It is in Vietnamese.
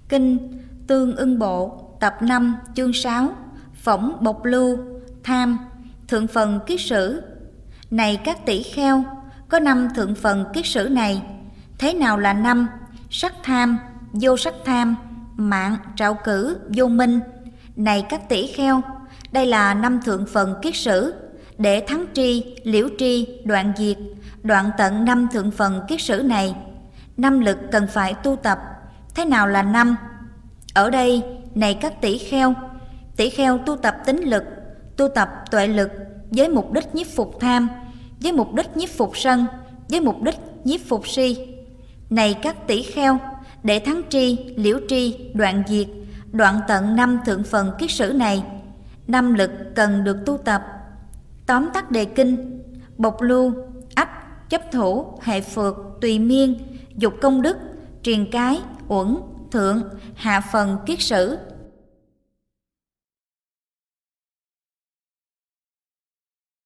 Kinh Tương Ưng Bộ tập 5 chương 6 Phỏng Bộc Lưu Tham Thượng phần kiết sử. Này các tỷ kheo, có 5 thượng phần kiết sử này. Thế nào là 5? Sắc tham, vô sắc tham, mạng, trạo cử, vô minh. Này các tỷ kheo, đây là 5 thượng phần kiết sử. Để thắng tri, liễu tri, đoạn diệt, đoạn tận 5 thượng phần kiết sử này, 5 lực cần phải tu tập. Thế nào là 5? Ở đây, này các tỷ kheo tu tập tín lực, tu tập tuệ lực, với mục đích nhiếp phục tham, với mục đích nhiếp phục sân, với mục đích nhiếp phục si. Này các tỷ kheo, để thắng tri, liễu tri, đoạn diệt, đoạn tận 5 thượng phần kiết sử này, 5 lực cần được tu tập. Tóm tắt đề kinh: bộc lưu, ách, chấp thủ, hệ phược, tùy miên, dục công đức, triền cái, uẩn, thượng, hạ phần kiết sử.